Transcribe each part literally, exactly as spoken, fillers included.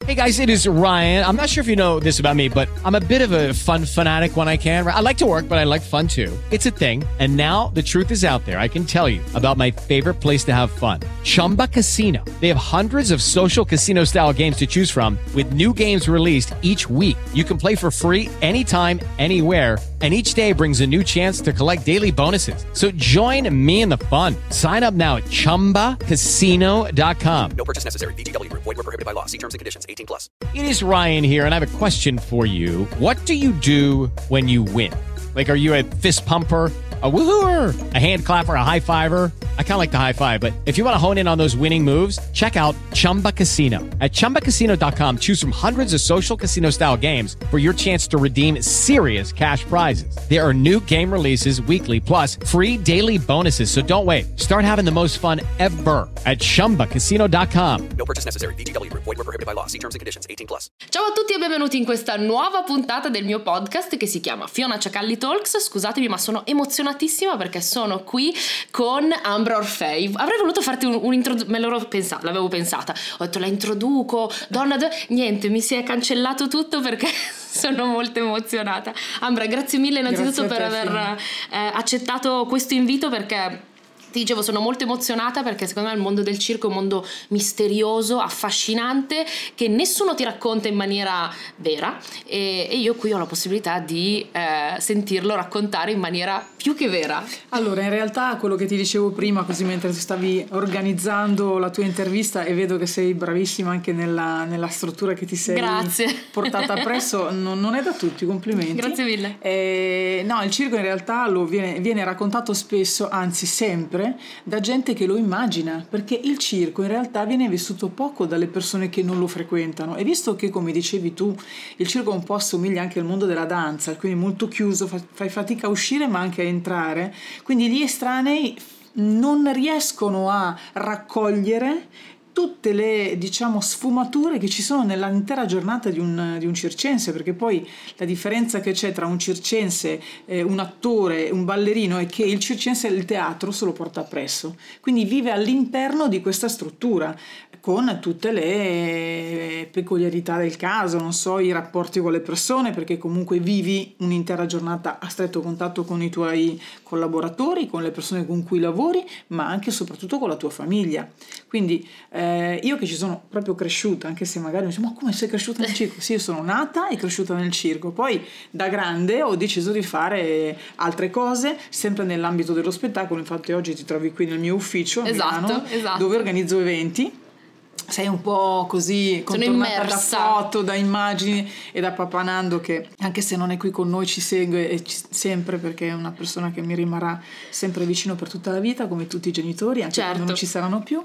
Hey guys, it is Ryan. I'm not sure if you know this about me, but I'm a bit of a fun fanatic when I can. I like to work, but I like fun too. It's a thing. And now the truth is out there. I can tell you about my favorite place to have fun. Chumba Casino. They have hundreds of social casino style games to choose from with new games released each week. You can play for free anytime, anywhere. And each day brings a new chance to collect daily bonuses. So join me in the fun. Sign up now at chumba casino dot com. No purchase necessary. V G W. Void where prohibited by law. See terms and conditions. eighteen plus. It is Ryan here, and I have a question for you. What do you do when you win? Like, are you a fist pumper, a woohooer, a hand clapper, a high fiver? I kind of like the high five, but if you want to hone in on those winning moves, check out Chumba Casino. At chumba casino dot com, choose from hundreds of social casino style games for your chance to redeem serious cash prizes. There are new game releases weekly, plus free daily bonuses. So don't wait. Start having the most fun ever at chumba casino dot com. No purchase necessary. V G W. Void where prohibited by law. See terms and conditions. eighteen plus. Ciao a tutti e benvenuti in questa nuova puntata del mio podcast che si chiama Fiona Ciacalli Talks. Scusatemi, ma sono emozionatissima perché sono qui con Ambra Orfei. Avrei voluto farti un, un intro, me l'avevo pensato, l'avevo pensata. Ho detto la introduco, donna, do... niente, mi si è cancellato tutto perché sono molto emozionata. Ambra, grazie mille innanzitutto grazie per te, aver eh, accettato questo invito, perché ti dicevo, sono molto emozionata perché secondo me il mondo del circo è un mondo misterioso, affascinante, che nessuno ti racconta in maniera vera, e, e io qui ho la possibilità di eh, sentirlo raccontare in maniera più che vera. Allora, in realtà quello che ti dicevo prima, così mentre stavi organizzando la tua intervista, e vedo che sei bravissima anche nella, nella struttura che ti sei Grazie. portata appresso, non, non è da tutti, complimenti. Grazie mille. Eh, no, il circo in realtà lo viene, viene raccontato spesso, anzi sempre, da gente che lo immagina, perché il circo in realtà viene vissuto poco dalle persone che non lo frequentano, e visto che, come dicevi tu, il circo un po' assomiglia anche al mondo della danza, quindi molto chiuso, fai fatica a uscire ma anche a entrare, quindi gli estranei non riescono a raccogliere tutte le, diciamo, sfumature che ci sono nell'intera giornata di un, di un circense, perché poi la differenza che c'è tra un circense, eh, un attore, un ballerino, è che il circense il teatro se lo porta appresso, quindi vive all'interno di questa struttura con tutte le peculiarità del caso, non so, i rapporti con le persone, perché comunque vivi un'intera giornata a stretto contatto con i tuoi collaboratori, con le persone con cui lavori, ma anche e soprattutto con la tua famiglia. Quindi eh, io che ci sono proprio cresciuta, anche se magari mi dice, ma come sei cresciuta nel circo? Sì, io sono nata e cresciuta nel circo, poi da grande ho deciso di fare altre cose sempre nell'ambito dello spettacolo. Infatti oggi ti trovi qui nel mio ufficio a Esatto, Milano, esatto. dove organizzo eventi. Sei un po' così contornata da foto, da immagini, e da Papà Nando, che anche se non è qui con noi ci segue e ci, sempre, perché è una persona che mi rimarrà sempre vicino per tutta la vita, come tutti i genitori, anche certo. quando non ci saranno più.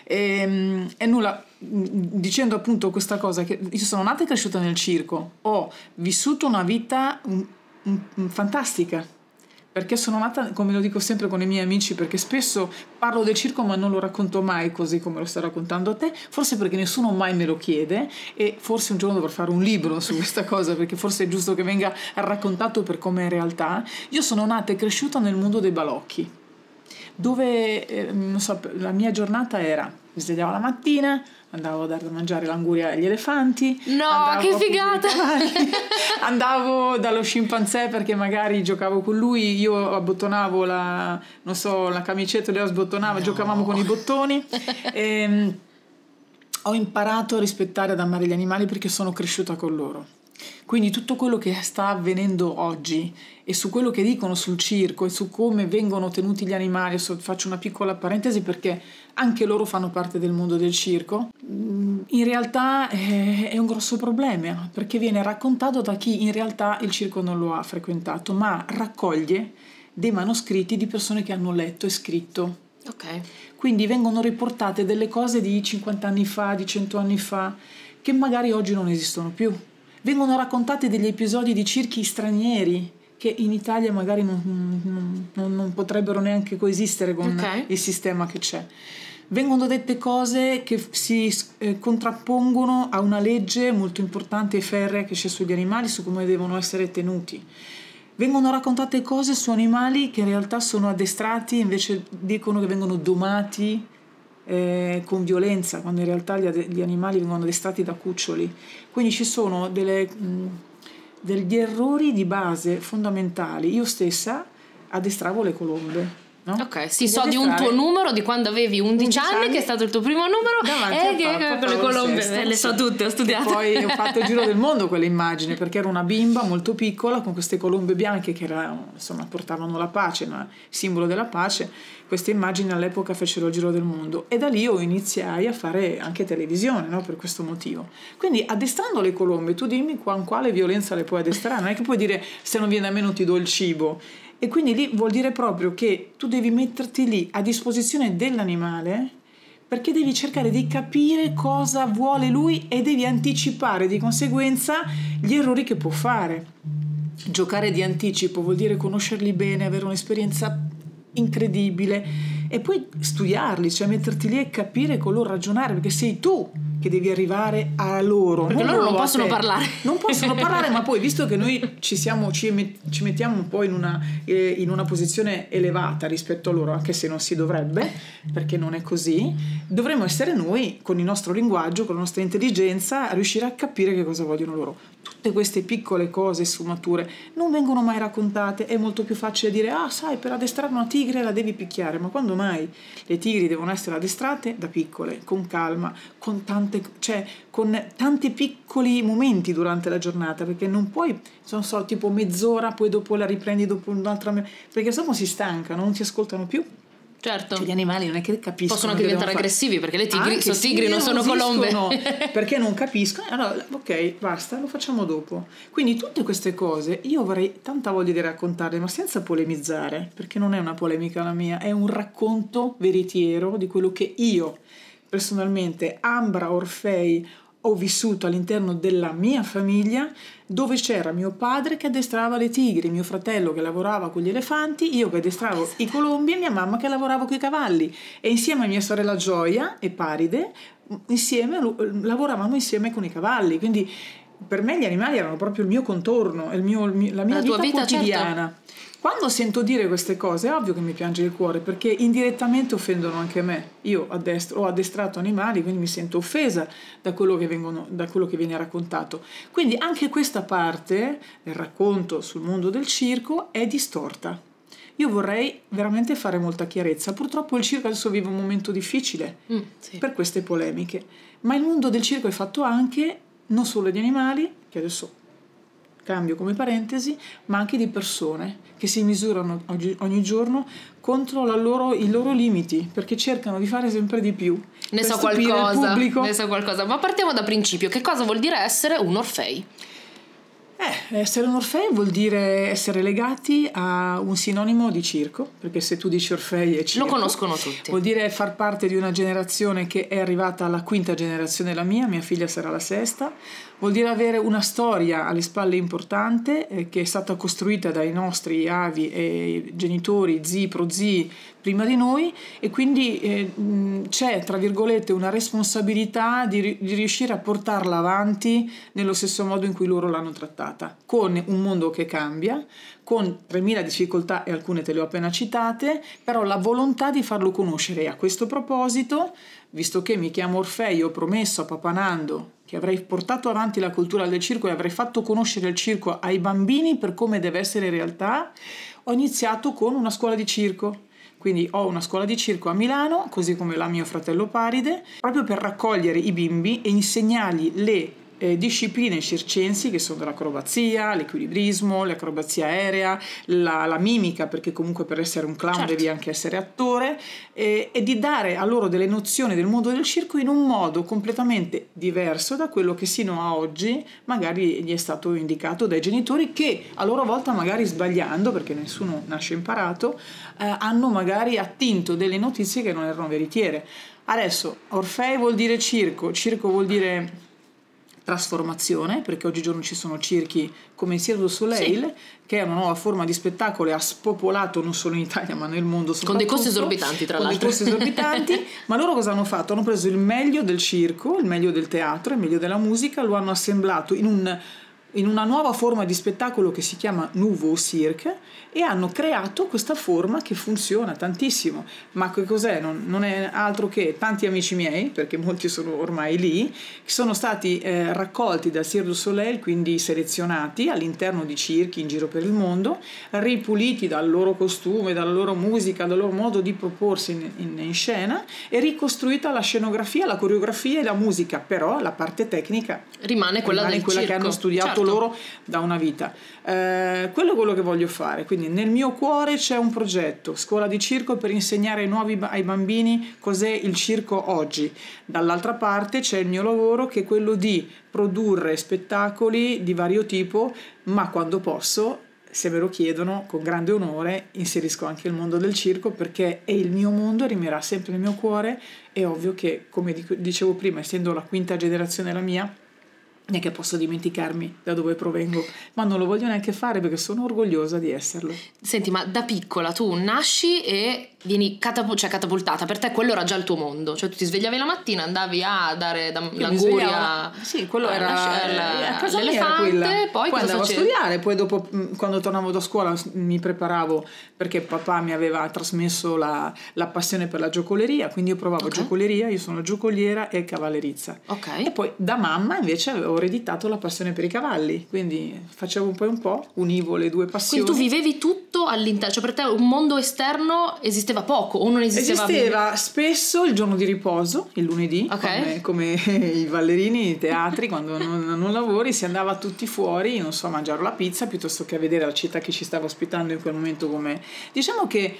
E, e nulla, dicendo appunto questa cosa, che io sono nata e cresciuta nel circo, ho vissuto una vita un, un, un, fantastica, perché sono nata, come lo dico sempre con i miei amici, perché spesso parlo del circo ma non lo racconto mai così come lo sto raccontando a te, forse perché nessuno mai me lo chiede, e forse un giorno dovrò fare un libro su questa cosa, perché forse è giusto che venga raccontato per come è in realtà. Io sono nata e cresciuta nel mondo dei balocchi, dove eh, non so, la mia giornata era: mi svegliavo la mattina, andavo a dare da mangiare l'anguria agli elefanti, no, che figata! Andavo dallo scimpanzé perché magari giocavo con lui, io abbottonavo la, non so, la camicetta, lui la sbottonava, no. Giocavamo con i bottoni. E, ho imparato a rispettare, ad amare gli animali, perché sono cresciuta con loro. Quindi tutto quello che sta avvenendo oggi, e su quello che dicono sul circo e su come vengono tenuti gli animali, faccio una piccola parentesi perché anche loro fanno parte del mondo del circo, in realtà è un grosso problema, perché viene raccontato da chi in realtà il circo non lo ha frequentato, ma raccoglie dei manoscritti di persone che hanno letto e scritto. Ok. Quindi vengono riportate delle cose di cinquanta anni fa, di cento anni fa, che magari oggi non esistono più. Vengono raccontati degli episodi di circhi stranieri che in Italia magari non, non, non potrebbero neanche coesistere con okay. il sistema che c'è. Vengono dette cose che si eh, contrappongono a una legge molto importante e ferrea che c'è sugli animali, su come devono essere tenuti. Vengono raccontate cose su animali che in realtà sono addestrati, invece dicono che vengono domati eh, con violenza, quando in realtà gli, gli animali vengono addestrati da cuccioli. Quindi ci sono delle, mh, degli errori di base fondamentali. Io stessa addestravo le colombe. No? Ok, sì, so di un tuo numero di quando avevi undici anni, che è stato il tuo primo numero, e che, che con le colombe sesto, le so tutte, ho studiato. E poi ho fatto il giro del mondo quelle immagini, perché ero una bimba molto piccola con queste colombe bianche che era, insomma, portavano la pace, ma simbolo della pace. Queste immagini all'epoca fecero il giro del mondo e da lì io iniziai a fare anche televisione, no? Per questo motivo. Quindi addestrando le colombe, tu dimmi con quale violenza le puoi addestrare, non è che puoi dire se non viene a me non ti do il cibo. E quindi lì vuol dire proprio che tu devi metterti lì a disposizione dell'animale, perché devi cercare di capire cosa vuole lui e devi anticipare di conseguenza gli errori che può fare. Giocare di anticipo vuol dire conoscerli bene, avere un'esperienza incredibile e poi studiarli, cioè metterti lì e capire con loro, ragionare, perché sei tu che devi arrivare a loro, perché non loro non loro possono parlare, non possono parlare, ma poi visto che noi ci siamo ci, met- ci mettiamo un po' in una, eh, in una posizione elevata rispetto a loro, anche se non si dovrebbe, perché non è così, dovremmo essere noi con il nostro linguaggio, con la nostra intelligenza, a riuscire a capire che cosa vogliono loro. Tutte queste piccole cose, sfumature non vengono mai raccontate. È molto più facile dire: ah, sai, per addestrare una tigre la devi picchiare, ma quando mai? Le tigri devono essere addestrate da piccole, con calma, con tante, cioè con tanti piccoli momenti durante la giornata, perché non puoi, non so, tipo mezz'ora, poi dopo la riprendi dopo un'altra, perché insomma si stancano, non ti ascoltano più. Certo. Cioè, gli animali non è che capiscono, possono anche diventare aggressivi, perché le tigri sono sì, tigri, non sono colombe, perché non capiscono. Allora, ok, basta, lo facciamo dopo. Quindi tutte queste cose io avrei tanta voglia di raccontarle, ma senza polemizzare, perché non è una polemica la mia, è un racconto veritiero di quello che io personalmente, Ambra Orfei, ho vissuto all'interno della mia famiglia, dove c'era mio padre che addestrava le tigri, mio fratello che lavorava con gli elefanti, io che addestravo i colombi e mia mamma che lavorava con i cavalli, e insieme a mia sorella Gioia e Paride insieme lavoravamo insieme con i cavalli. Quindi per me gli animali erano proprio il mio contorno, il mio, il mio, la mia la vita, tua vita quotidiana. Certo. Quando sento dire queste cose è ovvio che mi piange il cuore, perché indirettamente offendono anche me. Io addestro, ho addestrato animali, quindi mi sento offesa da quello che vengono, da quello che viene raccontato. Quindi anche questa parte del racconto sul mondo del circo è distorta. Io vorrei veramente fare molta chiarezza. Purtroppo il circo adesso vive un momento difficile mm, sì. per queste polemiche, ma il mondo del circo è fatto anche non solo di animali, che adesso cambio come parentesi, ma anche di persone che si misurano oggi, ogni giorno contro la loro, i loro limiti, perché cercano di fare sempre di più. Ne so qualcosa, ne so qualcosa, ma partiamo da principio. Che cosa vuol dire essere un Orfei? Eh, essere un Orfei vuol dire essere legati a un sinonimo di circo, perché se tu dici Orfei è circo. Lo conoscono tutti. Vuol dire far parte di una generazione che è arrivata alla quinta generazione, la mia, mia figlia sarà la sesta. Vuol dire avere una storia alle spalle importante eh, che è stata costruita dai nostri avi e genitori, zii, prozii prima di noi, e quindi eh, c'è, tra virgolette, una responsabilità di, di riuscire a portarla avanti nello stesso modo in cui loro l'hanno trattata, con un mondo che cambia, con tremila difficoltà, e alcune te le ho appena citate, però la volontà di farlo conoscere. E a questo proposito, visto che mi chiamo Orfei, ho promesso a Papa Nando che avrei portato avanti la cultura del circo e avrei fatto conoscere il circo ai bambini per come deve essere in realtà, ho iniziato con una scuola di circo. Quindi ho una scuola di circo a Milano, così come la mio fratello Paride, proprio per raccogliere i bimbi e insegnargli le Eh, discipline circensi, che sono l'acrobazia, l'equilibrismo, l'acrobazia aerea, la, la mimica, perché comunque per essere un clown certo. devi anche essere attore, eh, e di dare a loro delle nozioni del mondo del circo in un modo completamente diverso da quello che sino a oggi magari gli è stato indicato dai genitori, che a loro volta, magari sbagliando, perché nessuno nasce imparato, eh, hanno magari attinto delle notizie che non erano veritiere. Adesso Orfei vuol dire circo, circo vuol dire trasformazione, perché oggigiorno ci sono circhi come il Cirque du Soleil, sì. che è una nuova forma di spettacolo e ha spopolato non solo in Italia ma nel mondo, con dei costi esorbitanti, tra con l'altro. Con dei costi esorbitanti, ma loro cosa hanno fatto? Hanno preso il meglio del circo, il meglio del teatro, il meglio della musica, lo hanno assemblato in un in una nuova forma di spettacolo che si chiama Nouveau Cirque, e hanno creato questa forma che funziona tantissimo. Ma che cos'è? Non, non è altro che tanti amici miei, perché molti sono ormai lì, che sono stati eh, raccolti dal Cirque du Soleil, quindi selezionati all'interno di circhi in giro per il mondo, ripuliti dal loro costume, dalla loro musica, dal loro modo di proporsi in, in, in scena, e ricostruita la scenografia, la coreografia e la musica, però la parte tecnica rimane quella rimane del quella circo. che hanno studiato Certo. loro da una vita. Eh, quello è quello che voglio fare. Quindi nel mio cuore c'è un progetto, scuola di circo, per insegnare ai nuovi ai bambini cos'è il circo oggi. Dall'altra parte c'è il mio lavoro, che è quello di produrre spettacoli di vario tipo, ma quando posso, se me lo chiedono, con grande onore inserisco anche il mondo del circo, perché è il mio mondo, rimarrà sempre nel mio cuore. È ovvio che, come dicevo prima, essendo la quinta generazione la mia, non è che posso dimenticarmi da dove provengo, ma non lo voglio neanche fare perché sono orgogliosa di esserlo. Senti, ma da piccola tu nasci e vieni catapul- cioè catapultata, per te quello era già il tuo mondo, cioè tu ti svegliavi la mattina, andavi a dare da- l'anguria, sì, quello era alla- a casa mia era all'elefante, quella. poi, poi cosa andavo facevi? a studiare, poi dopo mh, quando tornavo da scuola mi preparavo, perché papà mi aveva trasmesso la, la passione per la giocoleria, quindi io provavo Ok. giocoleria, io sono giocoliera e cavallerizza. Ok. E poi da mamma invece avevo ereditato la passione per i cavalli, quindi facevo un po' e un po', univo le due passioni. Quindi tu vivevi tutto all'interno, cioè per te un mondo esterno esisteva poco o non esisteva? Esisteva spesso il giorno di riposo, il lunedì, Ok. come, come i ballerini, i teatri, quando non, non lavori, si andava tutti fuori, non so, a mangiare la pizza piuttosto che a vedere la città che ci stava ospitando in quel momento. Come diciamo che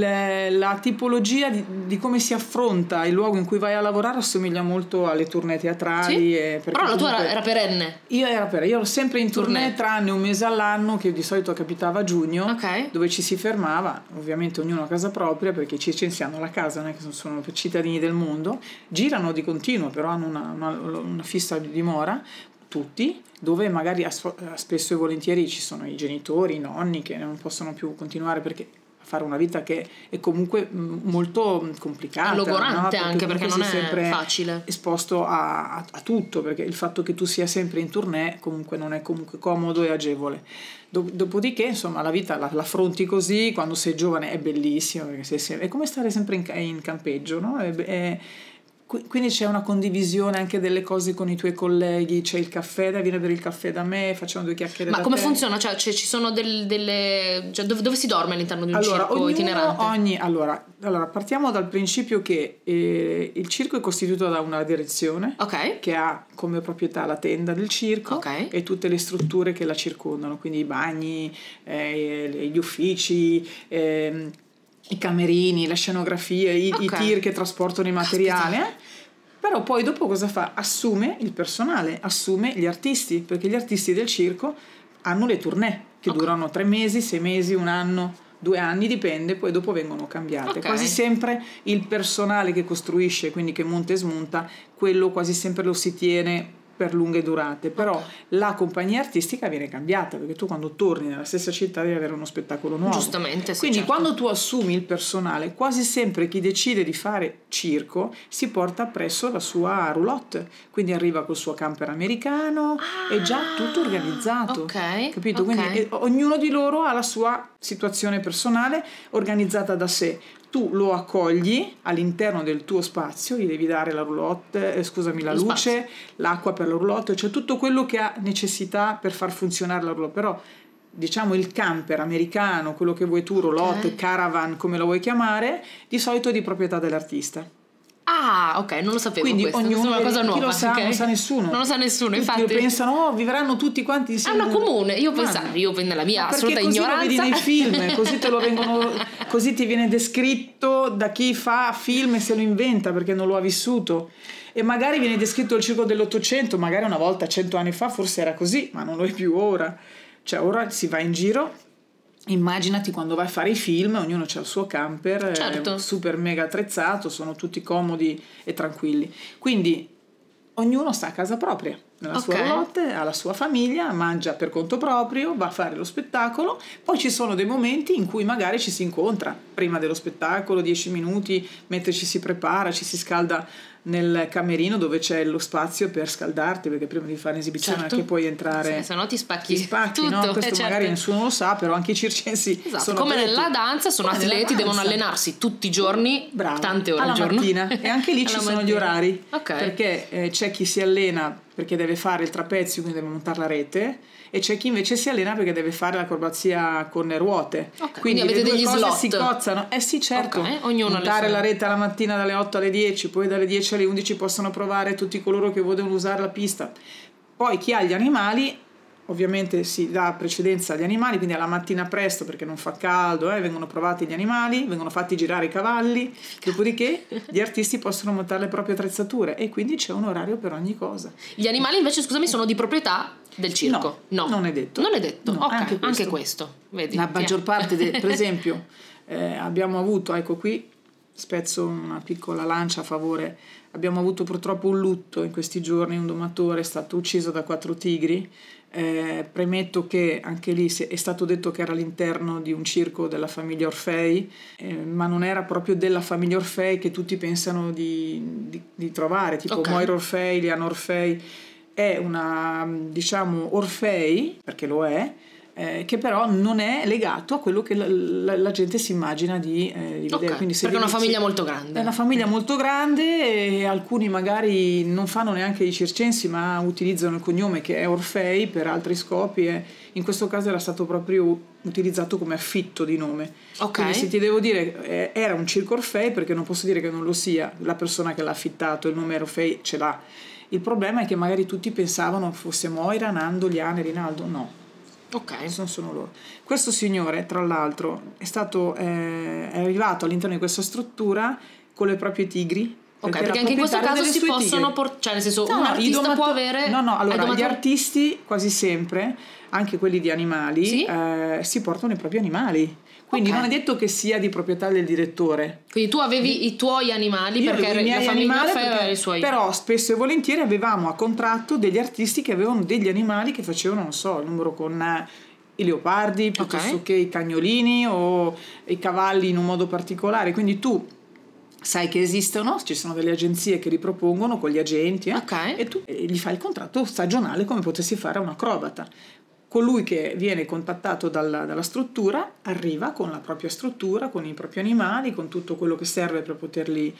il, la tipologia di, di come si affronta il luogo in cui vai a lavorare assomiglia molto alle tournée teatrali. Sì? E perché Però la tua era, comunque- era perenne. Io ero, per, io ero sempre in tournée, Tournée. tranne un mese all'anno, che di solito capitava a giugno, Ok. dove ci si fermava, ovviamente ognuno a casa propria, perché i circensi hanno la casa, non è che sono, sono cittadini del mondo, girano di continuo, però hanno una, una, una fissa dimora, tutti, dove magari a- spesso e volentieri ci sono i genitori, i nonni che non possono più continuare perché fare una vita che è comunque mh, molto complicata, Logorante, no? anche perché comunque non sei è sempre facile. esposto a, a, a tutto, perché il fatto che tu sia sempre in tournée comunque non è comunque comodo e agevole. Dop- dopodiché insomma la vita la, l'affronti così, quando sei giovane è bellissimo, perché sei sempre, è come stare sempre in, in campeggio, no? È, è, quindi c'è una condivisione anche delle cose con i tuoi colleghi, c'è il caffè, dai, vieni a bere il caffè da me, facciamo due chiacchiere Ma da come te. funziona? Cioè, cioè, ci sono del- delle... Cioè, dove, dove si dorme all'interno di un Allora, circo ognuno, itinerante? ogni, allora, allora, partiamo dal principio che eh, il circo è costituito da una direzione Ok. che ha come proprietà la tenda del circo Ok. e tutte le strutture che la circondano, quindi i bagni, eh, gli uffici, ehm, i camerini, la scenografia, i, Ok. i tir che trasportano i materiali. eh. Però poi dopo cosa fa? Assume il personale, assume gli artisti, perché gli artisti del circo hanno le tournée che Ok. durano tre mesi, sei mesi, un anno, due anni, dipende, poi dopo vengono cambiate. Ok. Quasi sempre il personale che costruisce, quindi che monta e smonta, quello quasi sempre lo si tiene per lunghe durate, però la compagnia artistica viene cambiata, perché tu quando torni nella stessa città devi avere uno spettacolo nuovo. Giustamente, sì, Quindi certo. quando tu assumi il personale, quasi sempre chi decide di fare circo si porta appresso la sua roulotte, quindi arriva col suo camper americano, è già tutto organizzato, ok, capito? ok. Quindi eh, ognuno di loro ha la sua situazione personale organizzata da sé. Tu lo accogli all'interno del tuo spazio, gli devi dare la roulotte, eh, scusami, la Lo luce, spazio. l'acqua per la roulotte, cioè tutto quello che ha necessità per far funzionare la roulotte. Però diciamo il camper americano, quello che vuoi tu, roulotte, Ok. caravan, come lo vuoi chiamare, di solito è di proprietà dell'artista. Ah, ok, non lo sapevo. Quindi questo, ognuno, questa è una cosa chi nuova. lo sa, ok? non sa nessuno. Non lo sa nessuno, Tutti infatti. pensano, oh, vivranno tutti quanti È insieme. una comune, io Ma pensavo, no. io nella mia Ma assoluta perché così ignoranza. lo vedi nei film, così te lo vengono, così ti viene descritto da chi fa film e se lo inventa perché non lo ha vissuto. E magari viene descritto il circo dell'Ottocento, magari una volta, cento anni fa, forse era così, ma non lo è più ora. Cioè ora si va in giro. Immaginati quando vai a fare i film, ognuno ha il suo camper, Certo. eh, super mega attrezzato, sono tutti comodi e tranquilli. Quindi ognuno sta a casa propria, nella sua Ok. roulotte, ha la sua famiglia, mangia per conto proprio, va a fare lo spettacolo. Poi ci sono dei momenti in cui magari ci si incontra prima dello spettacolo, dieci minuti, mentre ci si prepara, ci si scalda nel camerino dove c'è lo spazio per scaldarti, perché prima di fare l'esibizione certo. anche puoi entrare, sì, se no ti spacchi, ti spacchi tutto, no? Questo eh, magari certo. nessuno lo sa, però anche i circensi esatto. sono come atleti. nella danza sono Come nella atleti, danza. devono allenarsi tutti i giorni, Bravo. tante ore alla al giorno mattina e anche lì ci Alla sono mattina. gli orari, okay. perché eh, c'è chi si allena perché deve fare il trapezio, quindi deve montare la rete, e c'è chi invece si allena perché deve fare l'acrobazia con le ruote, okay, quindi, quindi avete le due degli cose slot. si cozzano. Eh sì, certo, okay. Ognuno montare la rete la mattina dalle otto alle dieci, poi dalle dieci alle undici possono provare tutti coloro che vogliono usare la pista. Poi chi ha gli animali ovviamente si dà precedenza agli animali, quindi alla mattina presto perché non fa caldo, eh, vengono provati gli animali, vengono fatti girare i cavalli, dopodiché gli artisti possono montare le proprie attrezzature e quindi c'è un orario per ogni cosa. Gli animali invece, scusami, sono di proprietà del circo? No, no. non è detto. Non è detto, no, okay. anche questo. Anche questo vedi, la maggior parte, de, per esempio, eh, abbiamo avuto, ecco qui spezzo una piccola lancia a favore, abbiamo avuto purtroppo un lutto in questi giorni, un domatore è stato ucciso da quattro tigri. Eh, premetto che anche lì è stato detto che era all'interno di un circo della famiglia Orfei, eh, ma non era proprio della famiglia Orfei che tutti pensano di, di, di trovare, tipo okay. Moira Orfei, Liana Orfei. È una, diciamo, Orfei, perché lo è, eh, che però non è legato a quello che la, la, la gente si immagina di, eh, di vedere. Okay, quindi se perché è una dici, famiglia molto grande. È una famiglia molto grande e alcuni magari non fanno neanche i circensi, ma utilizzano il cognome che è Orfei per altri scopi. E in questo caso era stato proprio utilizzato come affitto di nome. Ok. Quindi se ti devo dire, eh, era un circo Orfei, perché non posso dire che non lo sia, la persona che l'ha affittato, il nome Orfei ce l'ha. Il problema è che magari tutti pensavano fosse Moira, Nando, Liana e Rinaldo. No. Ok. Non sono loro. Questo signore, tra l'altro, è stato eh, è arrivato all'interno di questa struttura con le proprie tigri. Ok, perché, perché anche in questo caso si possono portare, cioè nel senso no, un no, artista domato- può avere. No, no, allora domato- gli artisti quasi sempre, anche quelli di animali, sì? eh, si portano i propri animali. Quindi okay. non è detto che sia di proprietà del direttore. Quindi tu avevi i tuoi animali, Io perché i miei la famiglia animali Orfei aveva i suoi. Però spesso e volentieri avevamo a contratto degli artisti che avevano degli animali che facevano, non so, il numero con eh, i leopardi piuttosto okay. che i cagnolini o i cavalli in un modo particolare. Quindi tu sai che esistono, ci sono delle agenzie che li propongono con gli agenti eh, okay. e tu eh, gli fai il contratto stagionale come potessi fare a un acrobata. Colui che viene contattato dalla, dalla struttura arriva con la propria struttura, con i propri animali, con tutto quello che serve per poterli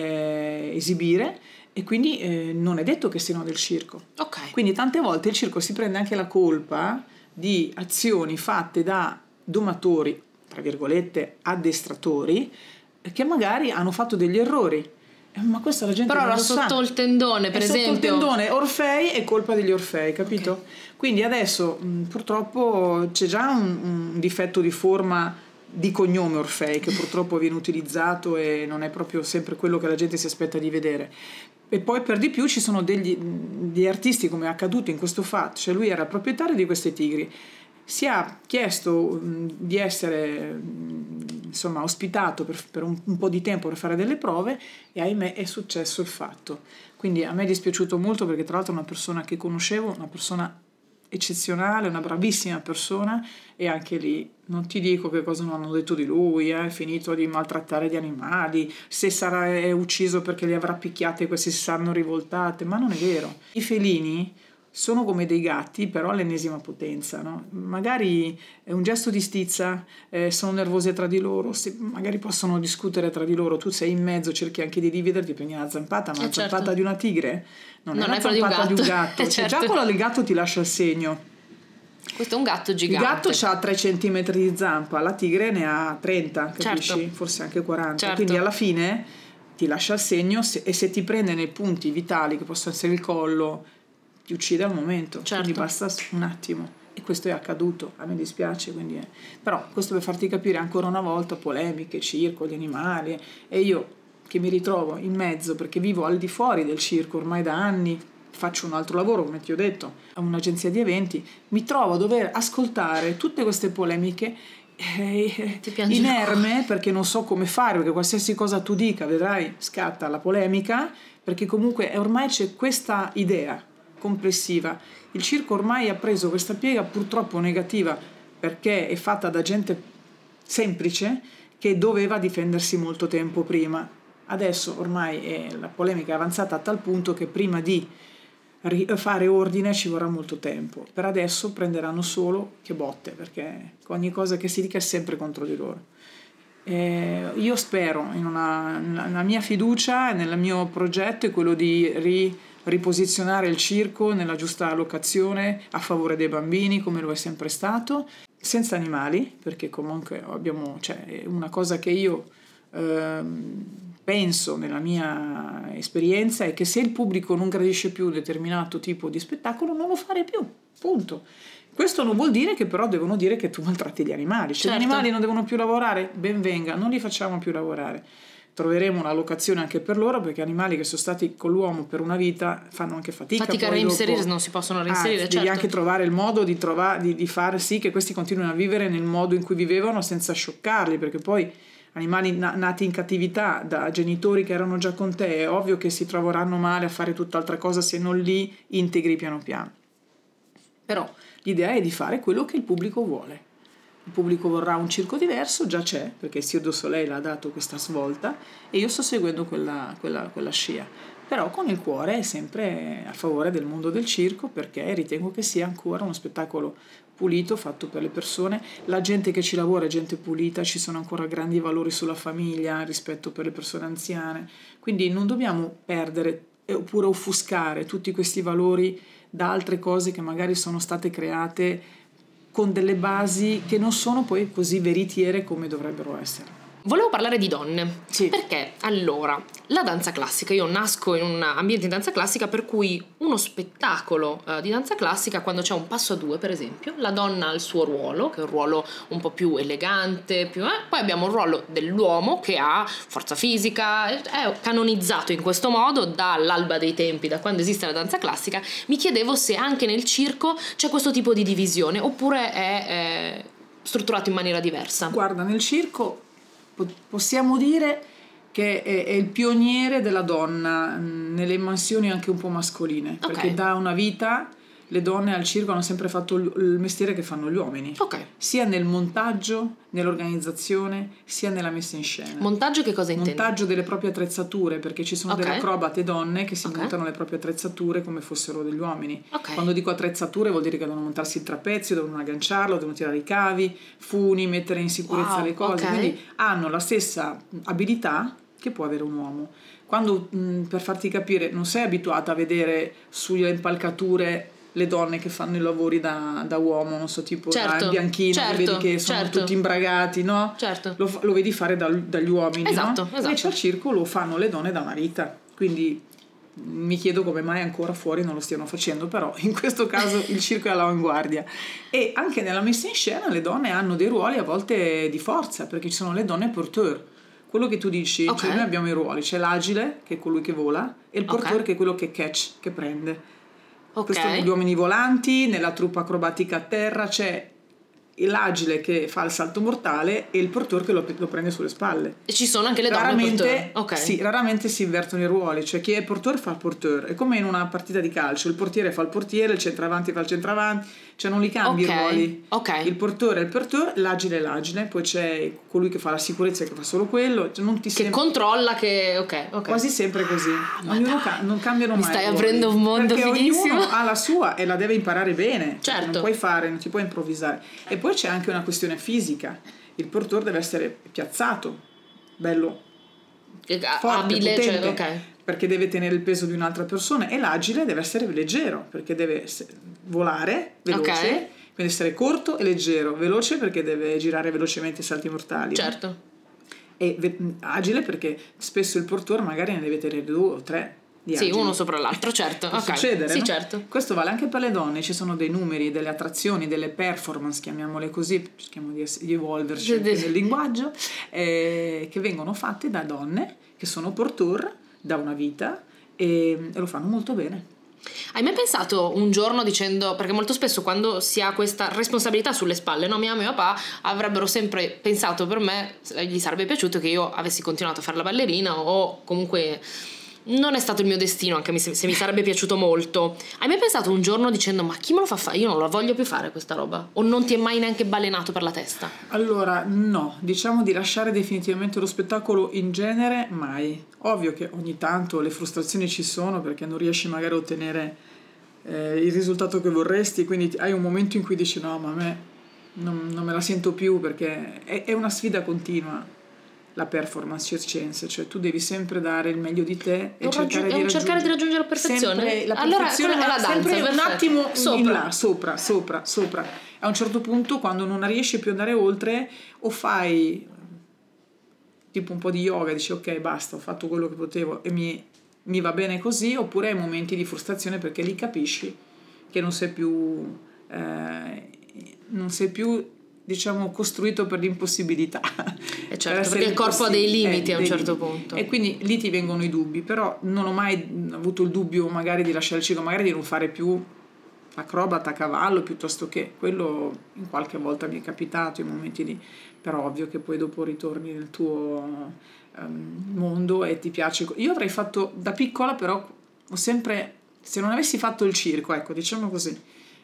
eh, esibire, e quindi eh, non è detto che siano del circo. Okay. Quindi tante volte il circo si prende anche la colpa di azioni fatte da domatori, tra virgolette addestratori, che magari hanno fatto degli errori. Ma questo la gente però non era lo sa. sotto il tendone, per è esempio. Sotto il tendone Orfei è colpa degli Orfei, capito? Okay. Quindi adesso mh, purtroppo c'è già un, un difetto di forma di cognome Orfei che purtroppo viene utilizzato e non è proprio sempre quello che la gente si aspetta di vedere. E poi per di più ci sono degli, degli artisti, come è accaduto in questo fatto, cioè lui era il proprietario di questi tigri, si è chiesto mh, di essere mh, insomma ospitato per, per un, un po' di tempo per fare delle prove e ahimè è successo il fatto. Quindi a me è dispiaciuto molto, perché tra l'altro è una persona che conoscevo, una persona eccezionale, una bravissima persona, e anche lì non ti dico che cosa non hanno detto di lui, è eh, finito di maltrattare gli animali, se sarà è ucciso perché li avrà picchiati e questi si saranno rivoltate, ma non è vero. I felini sono come dei gatti, però all'ennesima potenza, no? Magari è un gesto di stizza, eh, sono nervose tra di loro, se magari possono discutere tra di loro, tu sei in mezzo, cerchi anche di dividerti, prendi una zampata, ma eh la certo. zampata di una tigre non, non è una è zampata di un gatto, di un gatto. eh, Cioè, certo. già quella del gatto ti lascia il segno. Questo è un gatto gigante. Il gatto ha tre centimetri di zampa, la tigre ne ha trenta, capisci? Certo. Forse anche quaranta, Certo. quindi alla fine ti lascia il segno, se, e se ti prende nei punti vitali che possono essere il collo, ti uccide al momento, certo. Quindi basta un attimo, e questo è accaduto, a me dispiace, quindi è. Però questo per farti capire ancora una volta polemiche, circo, gli animali, e io che mi ritrovo in mezzo perché vivo al di fuori del circo ormai da anni, faccio un altro lavoro come ti ho detto, a un'agenzia di eventi, mi trovo a dover ascoltare tutte queste polemiche eh, inerme, perché non so come fare, perché qualsiasi cosa tu dica vedrai scatta la polemica, perché comunque ormai c'è questa idea complessiva. Il circo ormai ha preso questa piega purtroppo negativa, perché è fatta da gente semplice che doveva difendersi molto tempo prima. Adesso ormai è, la polemica è avanzata a tal punto che prima di ri- fare ordine ci vorrà molto tempo. Per adesso prenderanno solo che botte, perché ogni cosa che si dica è sempre contro di loro. Eh, io spero, in una, la mia fiducia nel mio progetto è quello di ri, riposizionare il circo nella giusta locazione a favore dei bambini, come lo è sempre stato, senza animali, perché comunque abbiamo, cioè, è una cosa che io eh, penso nella mia esperienza è che se il pubblico non gradisce più un determinato tipo di spettacolo non lo fare più, punto. Questo non vuol dire che però devono dire che tu maltratti gli animali. Se certo. Gli animali non devono più lavorare, ben venga, non li facciamo più lavorare. Troveremo una locazione anche per loro, perché animali che sono stati con l'uomo per una vita fanno anche fatica. Fatica a reinserire, non si possono reinserire. Ah, devi certo. anche trovare il modo di, trovare, di, di fare sì che questi continuino a vivere nel modo in cui vivevano senza scioccarli, perché poi animali na- nati in cattività da genitori che erano già con te, è ovvio che si troveranno male a fare tutt'altra cosa se non li integri piano piano. Però l'idea è di fare quello che il pubblico vuole. Il pubblico vorrà un circo diverso, già c'è, perché Cirque du Soleil ha dato questa svolta e io sto seguendo quella, quella, quella scia. Però con il cuore è sempre a favore del mondo del circo, perché ritengo che sia ancora uno spettacolo pulito, fatto per le persone. La gente che ci lavora è gente pulita, ci sono ancora grandi valori sulla famiglia, rispetto per le persone anziane. Quindi non dobbiamo perdere oppure offuscare tutti questi valori da altre cose che magari sono state create con delle basi che non sono poi così veritiere come dovrebbero essere. Volevo parlare di donne, sì. Perché allora la danza classica, io nasco in un ambiente di danza classica, per cui uno spettacolo uh, di danza classica, quando c'è un passo a due per esempio, la donna ha il suo ruolo, che è un ruolo un po' più elegante, più, eh? Poi abbiamo il ruolo dell'uomo che ha forza fisica, è canonizzato in questo modo dall'alba dei tempi, da quando esiste la danza classica. Mi chiedevo se anche nel circo c'è questo tipo di divisione oppure è, è strutturato in maniera diversa. Guarda, nel circo possiamo dire che è, è il pioniere della donna nelle mansioni anche un po' mascoline, okay. Perché da una vita le donne al circo hanno sempre fatto il mestiere che fanno gli uomini, okay. Sia nel montaggio, nell'organizzazione, sia nella messa in scena. Montaggio che cosa intendi? Montaggio delle proprie attrezzature, perché ci sono okay. delle acrobate donne che si okay. montano le proprie attrezzature come fossero degli uomini. Okay. Quando dico attrezzature vuol dire che devono montarsi il trapezio, devono agganciarlo, devono tirare i cavi, funi, mettere in sicurezza wow, le cose, okay. Quindi hanno la stessa abilità che può avere un uomo. Quando, mh, per farti capire, non sei abituata a vedere sulle impalcature le donne che fanno i lavori da, da uomo, non so, tipo certo, da bianchino, certo, vedi che sono certo. tutti imbragati, no? Certo. Lo, lo vedi fare da, dagli uomini, esatto, no? Esatto. Invece al circo lo fanno le donne da una vita, quindi mi chiedo come mai ancora fuori non lo stiano facendo, però in questo caso il circo è all'avanguardia. E anche nella messa in scena le donne hanno dei ruoli a volte di forza, perché ci sono le donne porteur. Quello che tu dici, okay. Cioè noi abbiamo i ruoli, c'è l'agile che è colui che vola e il porteur okay. che è quello che catch, che prende. Okay. Questo sono gli uomini volanti, nella truppa acrobatica a terra c'è l'agile che fa il salto mortale e il porteur che lo, lo prende sulle spalle. E ci sono anche le donne raramente, okay. Sì, raramente si invertono i ruoli, cioè chi è porteur fa il porteur, è come in una partita di calcio, il portiere fa il portiere, il centravanti fa il centravanti, cioè non li cambi okay. i ruoli, okay. Il porteur è il porteur, l'agile è l'agile, poi c'è colui che fa la sicurezza che fa solo quello, cioè non ti che sembra... controlla che ok, ok. Quasi sempre così, ah, ognuno ca- non cambiano mi mai. Mi stai ruoli, aprendo un mondo perché fighissimo. Ognuno ha la sua e la deve imparare bene, certo. Non puoi fare, non ti puoi improvvisare. E poi c'è anche una questione fisica, il porteur deve essere piazzato, bello, forte, abile, potente, cioè, okay. Perché deve tenere il peso di un'altra persona, e l'agile deve essere leggero perché deve volare veloce, okay. Quindi essere corto e leggero, veloce perché deve girare velocemente i salti mortali, certo. E ve- agile perché spesso il portore magari ne deve tenere due o tre di sì, agili. uno sopra l'altro, certo. Può okay. succedere, sì, no? certo. Questo vale anche per le donne, ci sono dei numeri, delle attrazioni, delle performance, chiamiamole così, cerchiamo di, di evolverci anche nel linguaggio, eh, che vengono fatte da donne che sono porteur da una vita e, e lo fanno molto bene. Hai mai pensato un giorno dicendo, perché molto spesso quando si ha questa responsabilità sulle spalle, no, mia mamma e mio papà avrebbero sempre pensato, per me gli sarebbe piaciuto che io avessi continuato a fare la ballerina o comunque non è stato il mio destino, anche se, se mi sarebbe piaciuto molto. Hai mai pensato un giorno dicendo ma chi me lo fa fare? Io non la voglio più fare questa roba. O non ti è mai neanche balenato per la testa? Allora, no, diciamo di lasciare definitivamente lo spettacolo in genere mai. Ovvio che ogni tanto le frustrazioni ci sono perché non riesci magari a ottenere eh, il risultato che vorresti, quindi hai un momento in cui dici no, ma a me non, non me la sento più, perché è, è una sfida continua. La performance circense, cioè tu devi sempre dare il meglio di te e cercare, raggiung- di, raggiungere, cercare di raggiungere la perfezione. sempre la Allora, perfezione, quella è la danza, sempre un perfetto. attimo Sopra. in là, sopra, sopra, sopra. A un certo punto, quando non riesci più ad andare oltre, o fai tipo un po' di yoga, dici ok basta, ho fatto quello che potevo e mi, mi va bene così, oppure hai momenti di frustrazione perché lì capisci che non sei più eh, non sei più diciamo costruito per l'impossibilità. E certo, perché il corpo ha dei limiti eh, a un certo limiti. punto. E quindi lì ti vengono i dubbi, però non ho mai avuto il dubbio magari di lasciare il circo, magari di non fare più acrobata a cavallo, piuttosto che quello in qualche volta mi è capitato in momenti lì, però ovvio che poi dopo ritorni nel tuo um, mondo e ti piace. Io avrei fatto da piccola, però ho sempre, se non avessi fatto il circo, ecco, diciamo così,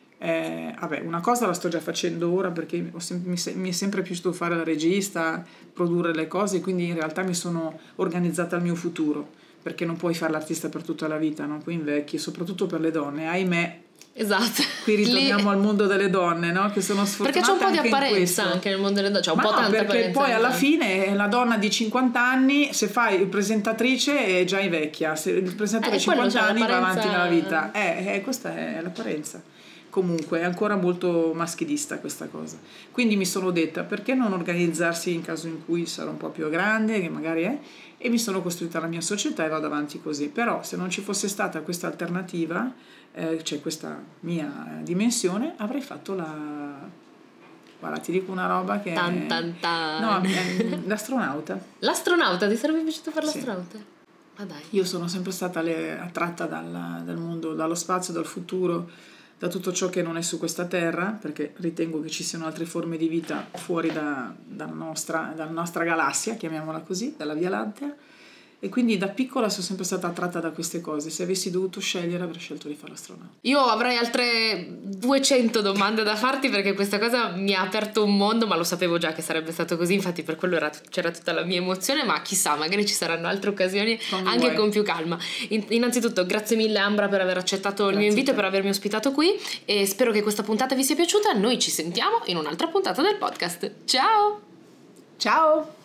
Eh, vabbè, una cosa la sto già facendo ora perché ho sem- mi, se- mi è sempre piaciuto fare la regista, produrre le cose, quindi in realtà mi sono organizzata al mio futuro, perché non puoi fare l'artista per tutta la vita, no? Poi invecchi, soprattutto per le donne, ahimè. Esatto. Qui ritorniamo Lì... al mondo delle donne, no? Che sono sfortunate. Perché c'è un po' di anche apparenza anche nel mondo delle donne, c'è un Ma po' no, tanta perché apparenza. poi alla fine la donna di cinquanta anni, se fai presentatrice è già invecchia, se il presentatore Eh, di quello, cinquanta cioè, anni va avanti l'apparenza- nella vita. Eh, eh, questa è l'apparenza. Comunque è ancora molto maschilista questa cosa, quindi mi sono detta perché non organizzarsi in caso in cui sarò un po' più grande, che magari è, e mi sono costruita la mia società e vado avanti così. Però se non ci fosse stata questa alternativa, eh, cioè questa mia dimensione, avrei fatto la guarda ti dico una roba che Tan, tan, tan. no, è l'astronauta. L'astronauta, ti sarebbe piaciuto fare Sì. l'astronauta? Ma dai. Io sono sempre stata le- attratta dal, dal mondo, dallo spazio, dal futuro, da tutto ciò che non è su questa terra, perché ritengo che ci siano altre forme di vita fuori da, dalla, nostra, dalla nostra galassia, chiamiamola così, dalla Via Lattea, e quindi da piccola sono sempre stata attratta da queste cose. Se avessi dovuto scegliere avrei scelto di fare l'astronauta. Io avrei altre duecento domande da farti perché questa cosa mi ha aperto un mondo, ma lo sapevo già che sarebbe stato così, infatti per quello era, c'era tutta la mia emozione, ma chissà, magari ci saranno altre occasioni Quando anche vuoi. con più calma. In- innanzitutto grazie mille Ambra per aver accettato il Grazie mio invito a e te. per avermi ospitato qui e spero che questa puntata vi sia piaciuta. Noi ci sentiamo in un'altra puntata del podcast. Ciao! Ciao!